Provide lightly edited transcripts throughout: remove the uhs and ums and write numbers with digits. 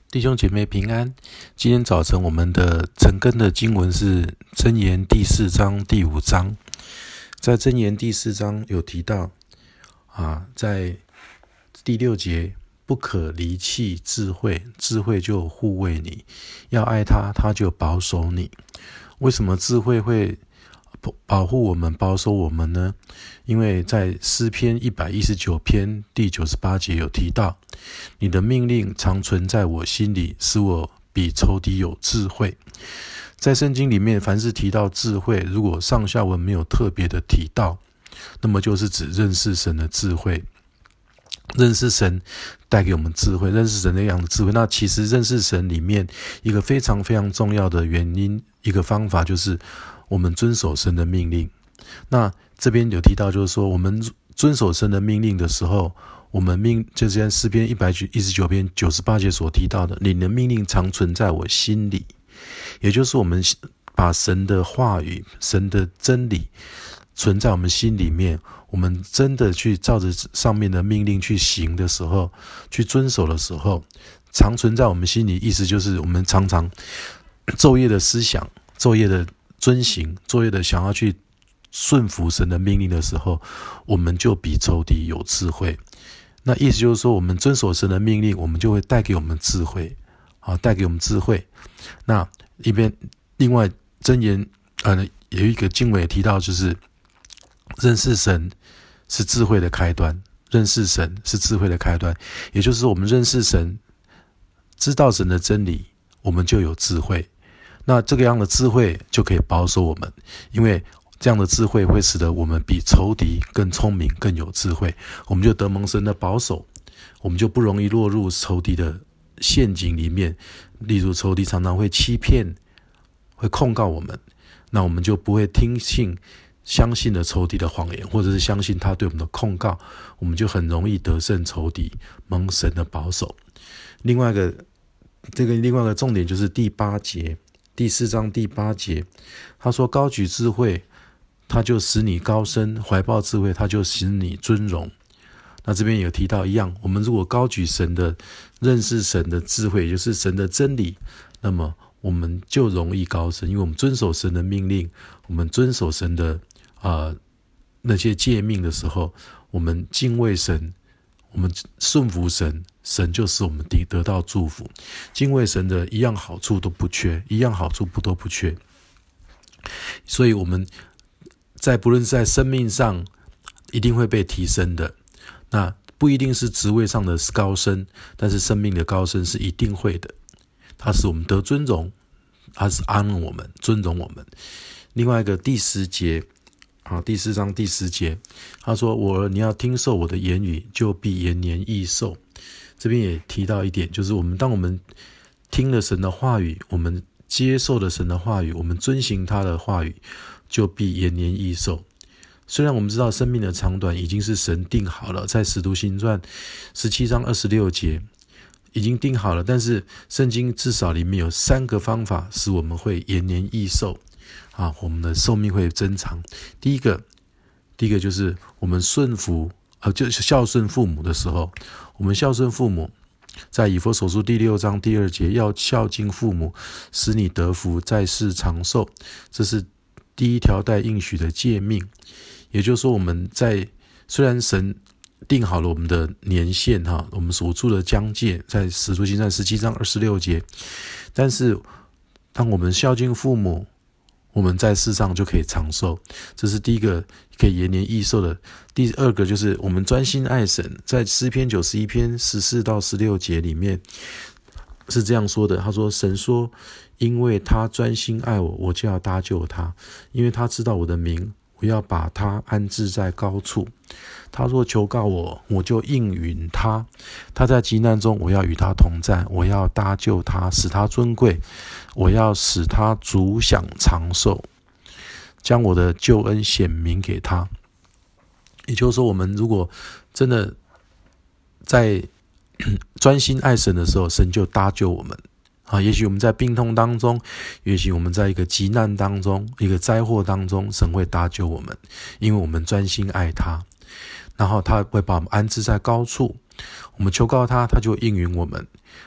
弟兄姐妹平安。今天早晨我们的晨更的经文是箴言第4章第5章。在箴言第4章有提到在第6节，不可离弃智慧，智慧就护卫你，要爱他，他就保守你。为什么智慧会保护我们，保守我们呢？因为在诗篇119篇第98节有提到，你的命令常存在我心里，使我比仇敌有智慧。在圣经里面，凡是提到智慧，如果上下文没有特别的提到，那么就是指认识神的智慧。认识神带给我们智慧，认识神那样的智慧。那其实认识神里面一个非常非常重要的原因，一个方法就是我们遵守神的命令。那这边有提到，就是说我们遵守神的命令的时候，我们就是像诗篇119篇98节所提到的，你的命令常存在我心里，也就是我们把神的话语、神的真理存在我们心里面，我们真的去照着上面的命令去行的时候，去遵守的时候，常存在我们心里，意思就是我们常常昼夜的思想、昼夜的遵行、昼夜的想要去顺服神的命令的时候，我们就比仇敌有智慧。那意思就是说，我们遵守神的命令，我们就会带给我们智慧，带给我们智慧。那另外箴言有一个经文也提到，就是认识神是智慧的开端，认识神是智慧的开端，也就是我们认识神，知道神的真理，我们就有智慧。那这个样的智慧就可以保守我们，因为这样的智慧会使得我们比仇敌更聪明、更有智慧，我们就得蒙神的保守，我们就不容易落入仇敌的陷阱里面。例如仇敌常常会欺骗、会控告我们，那我们就不会相信了仇敌的谎言，或者是相信他对我们的控告，我们就很容易得胜仇敌，蒙神的保守。另外一个重点就是第8节，第4章第8节，他说高举智慧，他就使你高升，怀抱智慧，他就使你尊荣。那这边有提到一样，我们如果高举神的认识神的智慧，也就是神的真理，那么我们就容易高升，因为我们遵守神的命令，我们遵守神的那些诫命的时候，我们敬畏神，我们顺服神，神就使我们得到祝福。敬畏神的一样好处都不缺，一样好处都不缺。所以我们不论是在生命上一定会被提升的，那不一定是职位上的高升，但是生命的高升是一定会的。它使我们得尊荣，它是安我们、尊荣我们。另外一个第10节第4章第10节，他说我儿，你要听受我的言语，就必延年益寿。这边也提到一点，就是当我们听了神的话语，我们接受了神的话语，我们遵行他的话语，就必延年益寿。虽然我们知道生命的长短已经是神定好了，在使徒行传17章26节已经定好了，但是圣经至少里面有3个方法使我们会延年益寿我们的寿命会增长。第一个就是我们顺服就是孝顺父母的时候，我们孝顺父母，在以弗所书第6章第2节，要孝敬父母，使你得福，在世长寿，这是第一条带应许的诫命。也就是说，我们虽然神定好了我们的年限我们所住的疆界，在使徒行传17章26节，但是当我们孝敬父母，我们在世上就可以长寿，这是第一个可以延年益寿的。第二个就是我们专心爱神，在诗篇91篇14到16节里面是这样说的，他说神说，因为他专心爱我，我就要搭救他，因为他知道我的名，我要把他安置在高处。他若求告我，我就应允他。他在急难中，我要与他同在，我要搭救他，使他尊贵，我要使他足享长寿，将我的救恩显明给他。也就是说，我们如果真的在专心爱神的时候，神就搭救我们也许我们在病痛当中，也许我们在一个急难当中，一个灾祸当中，神会搭救我们，因为我们专心爱他，然后他会把我们安置在高处，我们求告他，他就应允我们。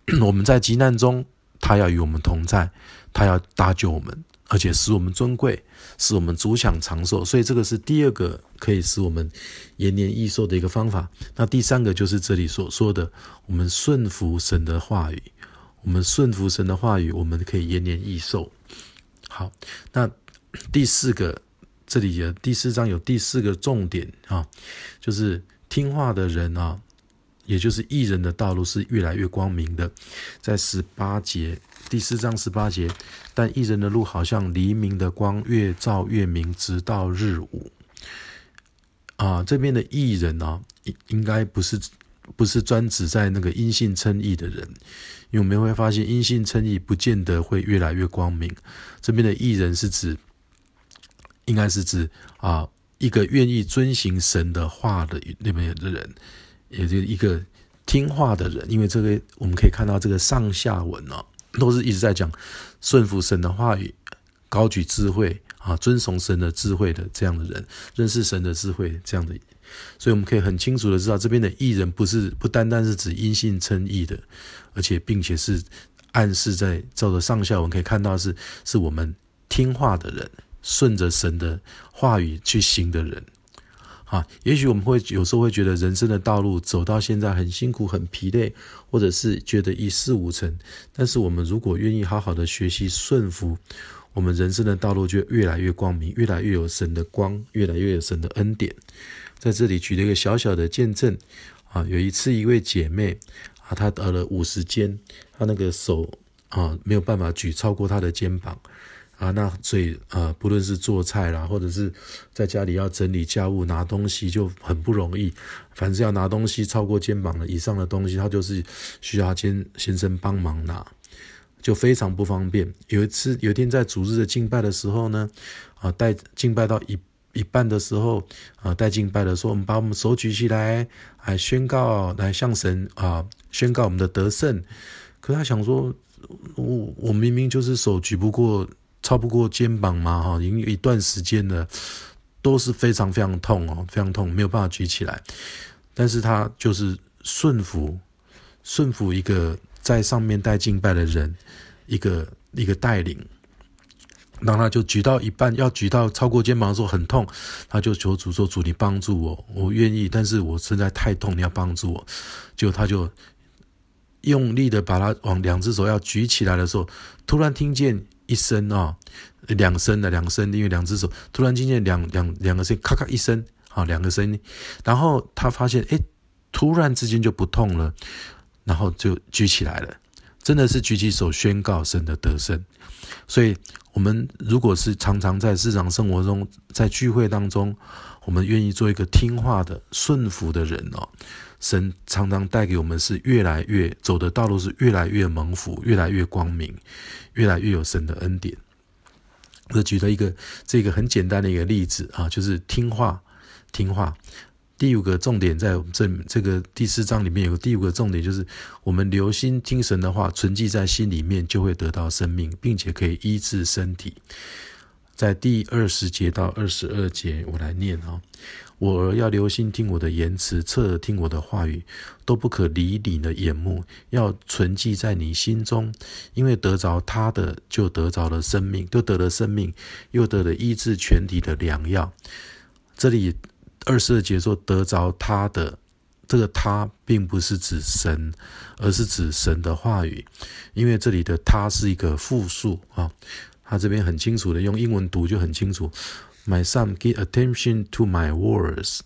我们在急难中，他要与我们同在，他要搭救我们，而且使我们尊贵，使我们足享长寿。所以这个是第二个可以使我们延年益寿的一个方法。那第三个就是这里所说的，我们顺服神的话语。我们顺服神的话语，我们可以延年益寿。好，那第四个，这里的第4章有第4个重点啊，就是听话的人啊，也就是义人的道路是越来越光明的。在18节，第4章18节，但义人的路好像黎明的光，越照越明，直到日午。这边的义人啊，应该不是专指在那个因信称义的人，因为我们会发现因信称义不见得会越来越光明。这边的义人是指，应该是指一个愿意遵行神的话的那边的人，也就是一个听话的人。因为这个我们可以看到这个上下文都是一直在讲顺服神的话语，高举智慧遵从神的智慧的这样的人，认识神的智慧这样的人。所以我们可以很清楚的知道，这边的义人不单单是指因信称义的，而且并且是暗示在照着上下文可以看到是我们听话的人，顺着神的话语去行的人。也许我们有时候会觉得人生的道路走到现在很辛苦很疲累，或者是觉得一事无成，但是我们如果愿意好好的学习顺服，我们人生的道路就越来越光明，越来越有神的光，越来越有神的恩典。在这里举了一个小小的见证有一次一位姐妹她得了50肩，她那个手没有办法举超过她的肩膀那所以不论是做菜啦，或者是在家里要整理家务拿东西就很不容易，反正要拿东西超过肩膀的以上的东西，她就是需要她先生帮忙拿，就非常不方便。有一天在主日的敬拜的时候呢带敬拜到一半的时候带敬拜的时候，我们把我们手举起来宣告，来向神宣告我们的得胜。可是他想说我明明就是手举不过超不过肩膀嘛已经有一段时间了，都是非常非常痛非常痛，没有办法举起来。但是他就是顺服一个在上面带敬拜的人一个带领，让他就举到一半，要举到超过肩膀的时候很痛，他就求主说，主你帮助我，我愿意，但是我实在太痛，你要帮助我。结果他就用力的把他往2只手要举起来的时候，突然听见一声两声，因为2只手突然听见两个声音，咔咔一声2个声音，然后他发现突然之间就不痛了，然后就举起来了，真的是举起手宣告神的得胜。所以我们如果是常常在日常生活中，在聚会当中，我们愿意做一个听话的顺服的人神常常带给我们是越来越走的道路是越来越蒙福，越来越光明，越来越有神的恩典。我举了这个很简单的一个例子就是听话。第5个重点，在我们这个第4章里面有个第5个重点，就是我们留心听神的话，存记在心里面，就会得到生命，并且可以医治身体。在第20节到22节，我来念我儿要留心听我的言辞，侧耳听我的话语，都不可离你的眼目，要存记在你心中，因为得着他的，就得着了生命，就得了生命，又得了医治全体的良药。这里22节说得着他的，这个他并不是指神，而是指神的话语，因为这里的他是一个复数他这边很清楚的用英文读就很清楚。My son, give attention to my words.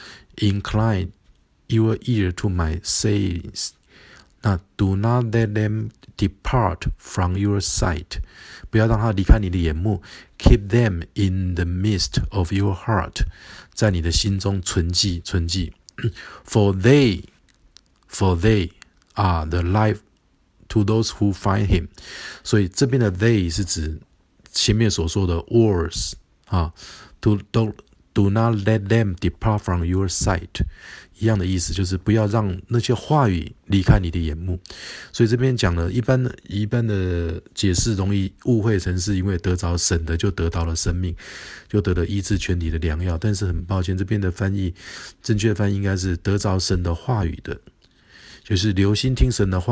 Incline your ear to my sayings. Do not let them depart from your sight. 不要让它离开你的眼目。Keep them in the midst of your heart. 在你的心中存记。For they are the life to those who find him. 所以这边的 they 是指前面所说的 words do not let them depart from your sight， 一样的意思，就是不要让那些话语离开你的眼目。所以这边讲了一般的解释容易误会成是因为得着神的就得到了生命，就得了医治全体的良药，但是很抱歉，这边的翻译正确的翻译应该是得着神的话语的，就是留心听神的话，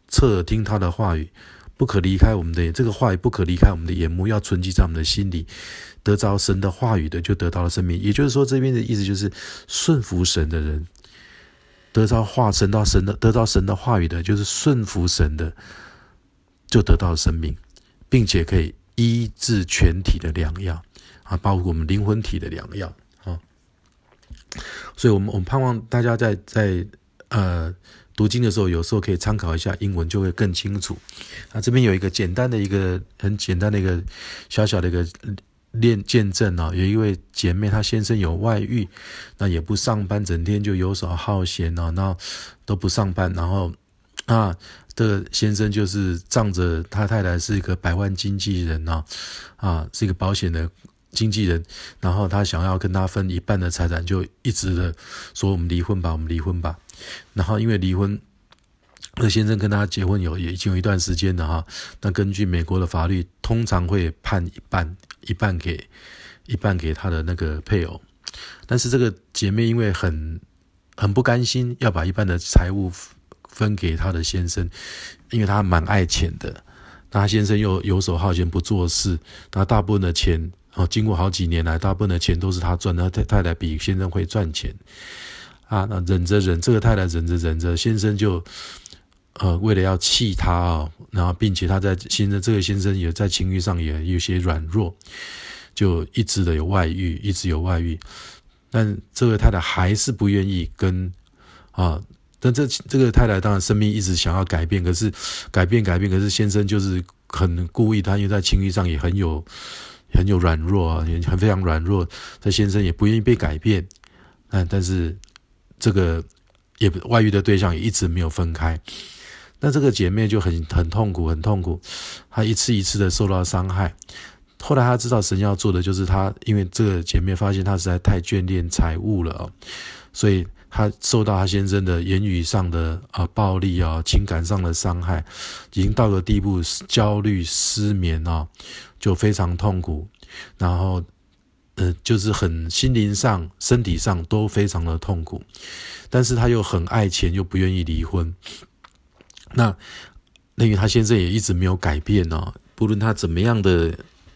侧耳听他的话语，不可离开我们的这个话语，不可离开我们的眼目，要存记在我们的心里。得着神的话语的，就得到了生命。也就是说，这边的意思就是顺服神的人，得着神的话语的，就是顺服神的，就得到了生命，并且可以医治全体的良药啊，包括我们灵魂体的良药啊。所以我们盼望大家在读经的时候，有时候可以参考一下英文，就会更清楚。这边有一个很简单的一个小小的一个见证啊，有一位姐妹，她先生有外遇，那也不上班，整天就游手好闲啊，那都不上班，然后这个先生就是仗着他太太是一个百万经纪人是一个保险的经纪人，然后他想要跟他分一半的财产，就一直的说我们离婚吧。然后因为离婚，那先生跟他结婚也已经有一段时间了哈。那根据美国的法律，通常会判一半给他的那个配偶。但是这个姐妹因为很不甘心，要把一半的财物分给他的先生，因为他蛮爱钱的。那他先生又游手好闲不做事，那大部分的钱经过好几年来，大部分的钱都是他赚的，太太比先生会赚钱那忍着，这个太太忍着，先生就为了要气他然后并且这个先生也在情欲上也有些软弱，就一直有外遇，但这个太太还是不愿意跟但这个太太当然生命一直想要改变，可是改变，可是先生就是很故意，他因为在情欲上也很有软弱也非常软弱，这先生也不愿意被改变，但是这个也外遇的对象也一直没有分开。那这个姐妹就很痛苦，她一次一次的受到伤害。后来她知道神要做的就是因为这个姐妹发现她实在太眷恋财物了所以她受到她先生的言语上的暴力情感上的伤害，已经到了地步，焦虑失眠就非常痛苦，然后就是很心灵上身体上都非常的痛苦，但是她又很爱钱，又不愿意离婚。那因为她先生也一直没有改变不论她怎么样的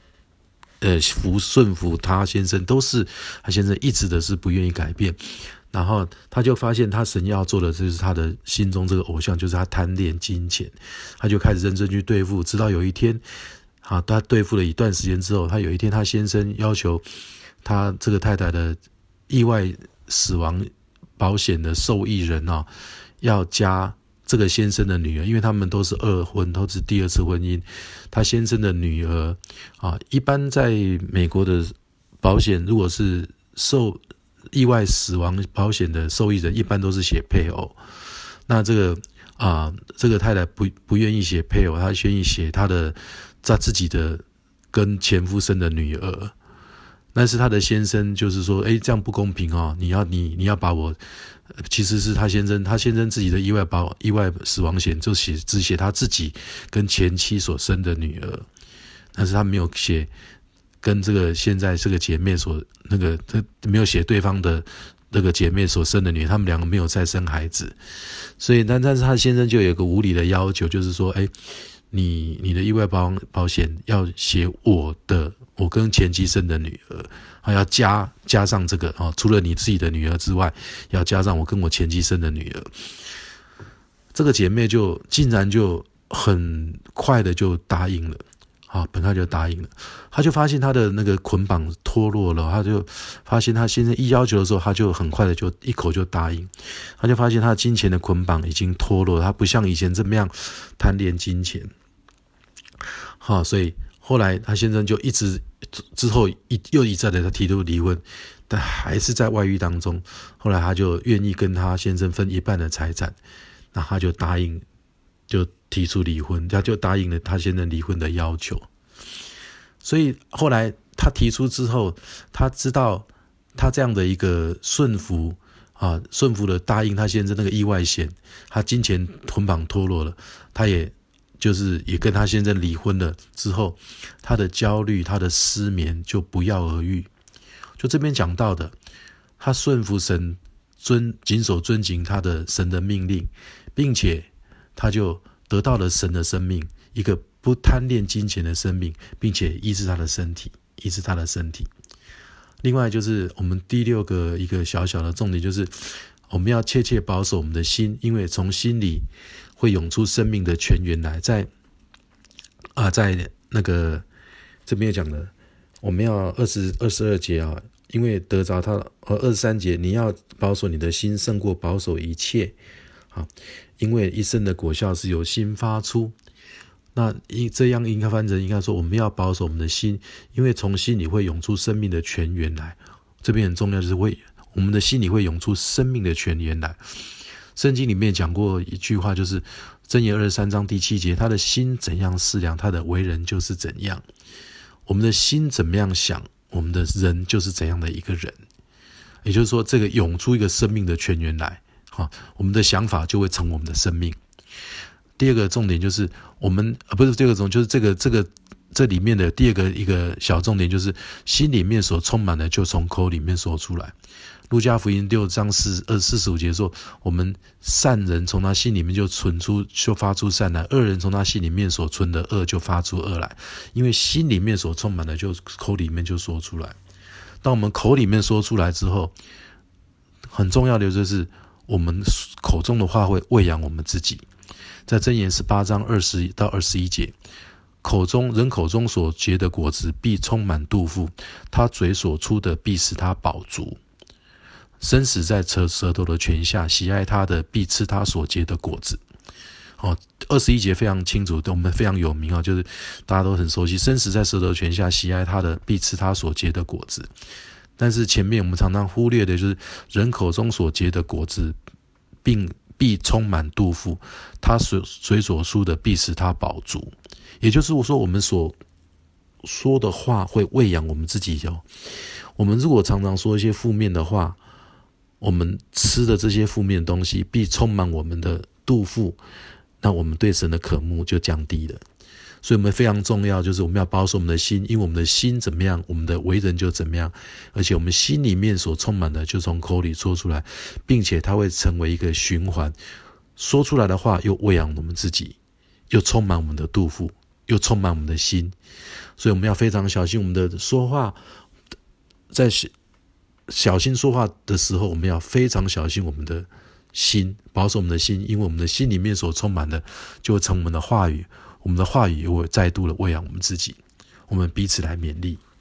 顺服她先生，都是她先生一直的是不愿意改变。然后她就发现她神要做的就是她的心中这个偶像，就是她贪恋金钱，她就开始认真去对付，直到有一天他对付了一段时间之后，他有一天他先生要求他这个太太的意外死亡保险的受益人要加这个先生的女儿，因为他们都是二婚，都是第二次婚姻。他先生的女儿一般在美国的保险，如果是受意外死亡保险的受益人，一般都是写配偶。那这个太太不愿意写配偶，她愿意写她自己的跟前夫生的女儿。但是她的先生就是说这样不公平你要把我，其实是他先生自己的意外死亡险就只写他自己跟前妻所生的女儿，但是他没有写跟这个现在这个姐妹没有写对方的那个姐妹所生的女儿，他们两个没有再生孩子。所以但是他先生就有一个无理的要求，就是说你的意外保险要写我跟前妻生的女儿，要加上这个除了你自己的女儿之外，要加上我跟我前妻生的女儿。这个姐妹竟然就很快的就答应了本来就答应了。她就发现她的那个捆绑脱落了，她就发现她先生一要求的时候，她就很快的就一口就答应。她就发现她的金钱的捆绑已经脱落了，她不像以前这么样贪恋金钱。所以后来他先生就一直之后又一再的提出离婚，但还是在外遇当中。后来他就愿意跟他先生分一半的财产，那他就答应，就提出离婚，他就答应了他先生离婚的要求。所以后来他提出之后，他知道他这样的一个顺服的答应他先生那个意外险，他金钱捆绑脱落了，他也跟他先生离婚了之后，他的焦虑他的失眠就不药而愈。就这边讲到的，他顺服神，谨守遵行他的神的命令，并且他就得到了神的生命，一个不贪恋金钱的生命，并且医治他的身体。另外就是我们第6个一个小小的重点，就是我们要切切保守我们的心，因为从心里会涌出生命的泉源来。在那个这边讲的，我们要22节啊，因为得着他23节，你要保守你的心胜过保守一切啊，因为一生的果效是由心发出。那这样应该翻成应该说，我们要保守我们的心，因为从心里会涌出生命的泉源来。这边很重要，就是我们的心里会涌出生命的泉源来。圣经里面讲过一句话，就是箴言23章第7节，他的心怎样思量，他的为人就是怎样。我们的心怎么样想，我们的人就是怎样的一个人。也就是说，这个涌出一个生命的泉源来，我们的想法就会成我们的生命。第2个重点就是我们不是第2个重点，就是这里面的第2个一个小重点，就是心里面所充满的就从口里面说出来。路加福音6章45节说，我们善人从他心里面就发出善来，恶人从他心里面所存的恶就发出恶来。因为心里面所充满的就口里面就说出来。当我们口里面说出来之后，很重要的就是我们口中的话会喂养我们自己。在箴言18章20到21节，人口中所结的果子必充满肚腹，他嘴所出的必使他饱足。生死在舌头的泉下，喜爱他的必吃他所结的果子。21节非常清楚，我们非常有名，就是大家都很熟悉，生死在舌头泉下，喜爱他的必吃他所结的果子。但是前面我们常常忽略的就是人口中所结的果子必充满肚腹，他嘴所出的必使他饱足。也就是说，我们所说的话会喂养我们自己。我们如果常常说一些负面的话，我们吃的这些负面的东西必充满我们的肚腹，那我们对神的渴慕就降低了。所以我们非常重要，就是我们要保守我们的心，因为我们的心怎么样，我们的为人就怎么样。而且我们心里面所充满的就从口里说出来，并且它会成为一个循环，说出来的话又喂养我们自己，又充满我们的肚腹，又充满我们的心。所以我们要非常小心我们的说话，在小心说话的时候，我们要非常小心我们的心，保守我们的心，因为我们的心里面所充满的就会成我们的话语，我们的话语又会再度的喂养我们自己。我们彼此来勉励。